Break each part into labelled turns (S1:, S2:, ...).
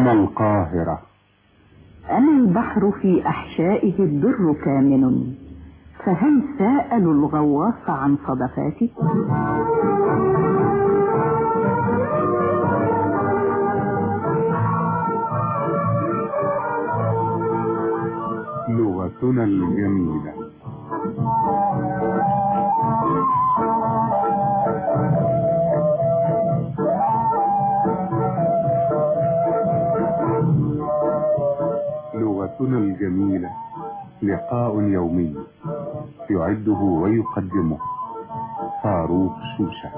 S1: أما القاهرة
S2: أما البحر في أحشائه الدر كامن، فهل سألوا الغواص عن صدفاته؟
S1: لغتنا الجميلة. لغتنا الجميلة لقاء يومي يعده ويقدمه فاروق شوشة.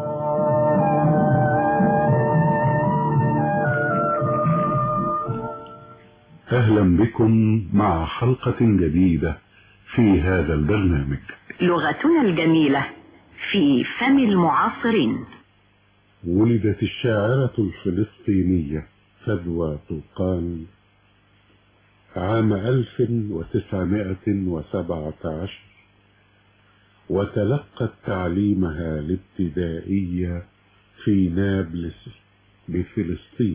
S1: أهلا بكم مع حلقة جديدة في هذا البرنامج
S2: لغتنا الجميلة في فم المعاصرين.
S1: ولدت الشاعرة الفلسطينية فدوى طوقان عام 1917، وتلقت تعليمها الابتدائي في نابلس بفلسطين.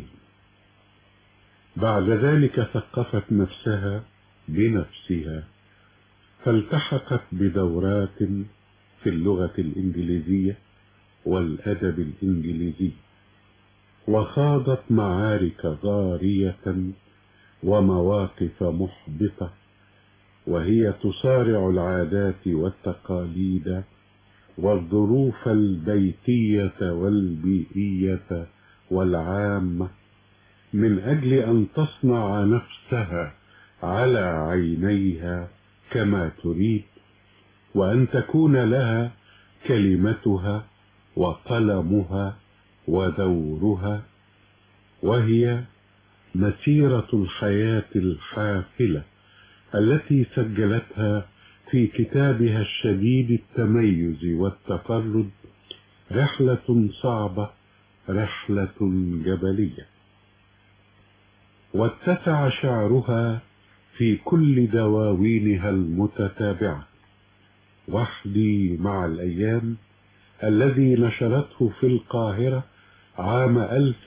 S1: بعد ذلك ثقفت نفسها بنفسها، فالتحقت بدورات في اللغة الإنجليزية والأدب الإنجليزي، وخاضت معارك ضارية ومواقف محبطة، وهي تصارع العادات والتقاليد والظروف البيتية والبيئية والعامة من أجل أن تصنع نفسها على عينيها كما تريد، وأن تكون لها كلمتها وقلمها ودورها، وهي مسيرة الحياة الحافلة التي سجلتها في كتابها الشديد التميز والتفرد، رحلة صعبة، رحلة جبلية. واتسع شعرها في كل دواوينها المتتابعة. وحدي مع الأيام الذي نشرته في القاهرة عام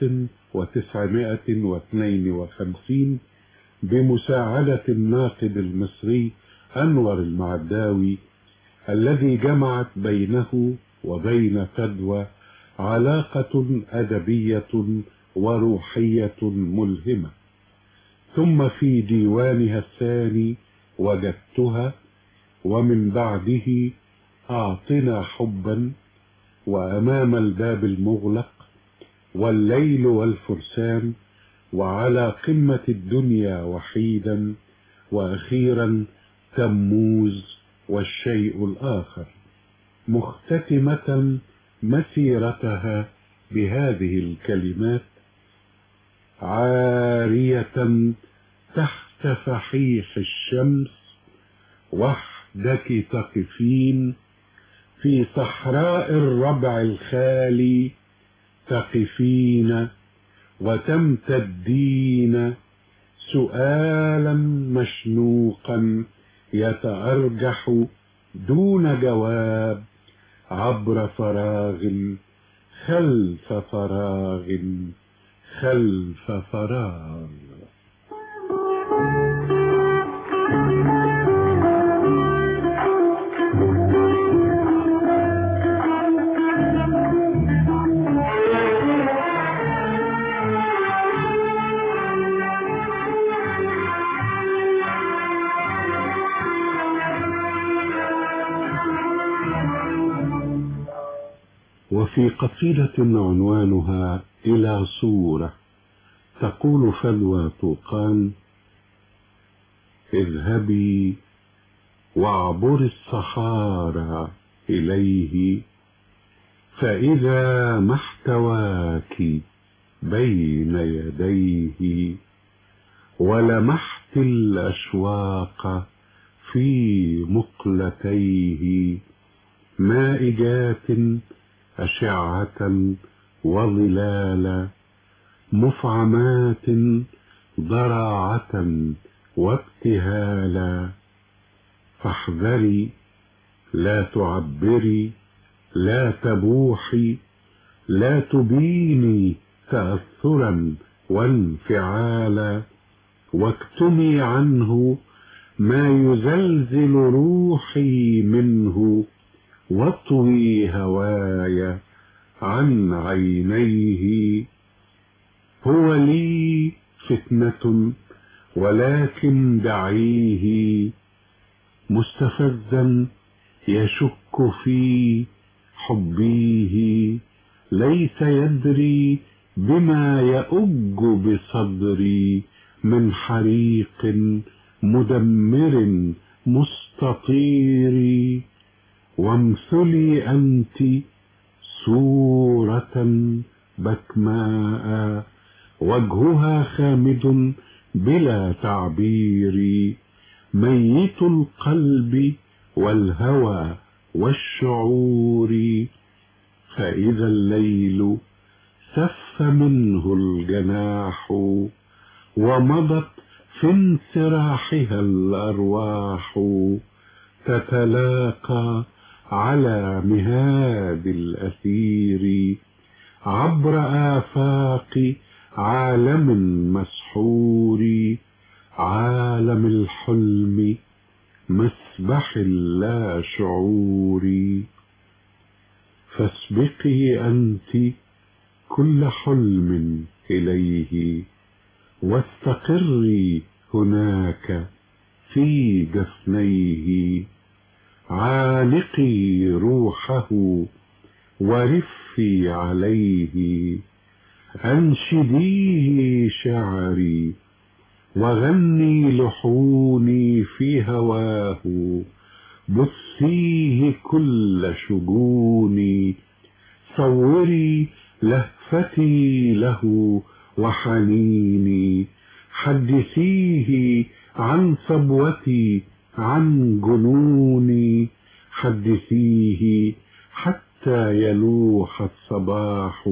S1: 1952 بمساعدة الناقد المصري أنور المعداوي، الذي جمعت بينه وبين فدوى علاقة أدبية وروحية ملهمة. ثم في ديوانها الثاني وجدتها، ومن بعده أعطنا حبا، وأمام الباب المغلق، والليل والفرسان، وعلى قمة الدنيا وحيدا، وأخيرا تموز والشيء الآخر، مختتمة مسيرتها بهذه الكلمات: عارية تحت فحيح الشمس وحدك تقفين، في صحراء الربع الخالي تقفين، وتمتدين سؤالا مشنوقا يتأرجح دون جواب عبر فراغ خلف فراغ خلف فراغ. وفي قصيدة عنوانها إلى صورة تقول فدوى طوقان: اذهبي واعبري الصحارى إليه، فإذا ما احتواك بين يديه، ولمحت الأشواق في مقلتيه، مائجات أشعة وظلالا، مفعمات ضراعة وابتهالا. فاحذري، لا تعبري، لا تبوحي، لا تبيني تأثرا وانفعالا، واكتمي عنه ما يزلزل روحي منه، واطوي هواي عن عينيه. هو لي فتنة ولكن دعيه، مستفزا يشك في حبيه، ليس يدري بما يؤج بصدري من حريق مدمر مستطير. وامثلي أنت صورة بكماء، وجهها خامد بلا تعبير، ميت القلب والهوى والشعور. فإذا الليل سف منه الجناح، ومضت في انسراحها الأرواح، تتلاقى على مهاد الأثير، عبر آفاق عالم مسحور، عالم الحلم مسبح اللا شعور. فاسبقي أنت كل حلم إليه، واستقري هناك في جفنيه، عانقي روحه ورفي عليه، أنشديه شعري وغني لحوني في هواه، بثيه كل شجوني، صوري لهفتي له وحنيني، حدثيه عن صبوتي عن جنوني، حدثيه حتى يلوح الصباح.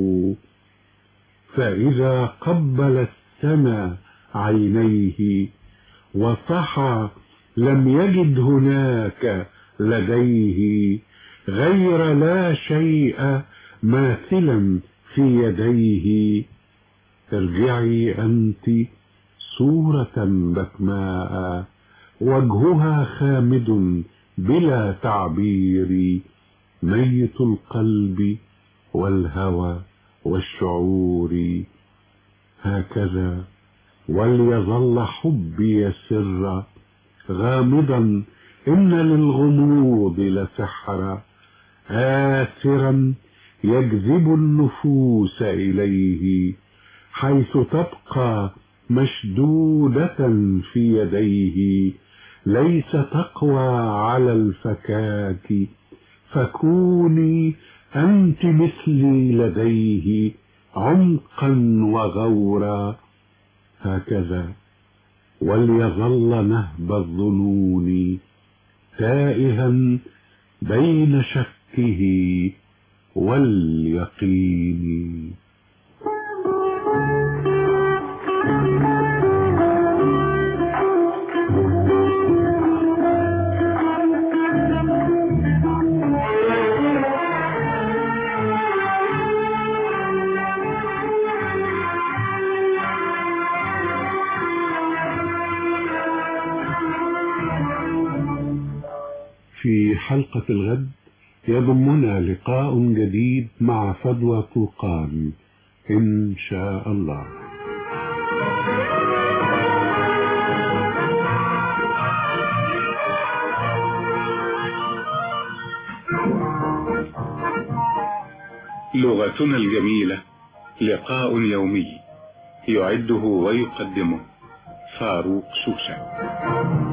S1: فإذا قبل السما عينيه وصحى، لم يجد هناك لديه غير لا شيء ماثلا في يديه. ارجعي أنت صورة بكماء، وجهها خامد بلا تعبير، ميت القلب والهوى والشعور. هكذا وليظل حبي سرا غامضا، إن للغموض لسحرا، آثرا يجذب النفوس إليه، حيث تبقى مشدودة في يديه، ليس تقوى على الفكاك. فكوني أنت مثلي لديه عمقا وغورا. هكذا وليظل نهب الظنون تائها بين شكه واليقين. في حلقة الغد يضمنا لقاء جديد مع فدوى طوقان إن شاء الله.
S3: لغتنا الجميلة، لقاء يومي، يعده ويقدمه فاروق شوشة.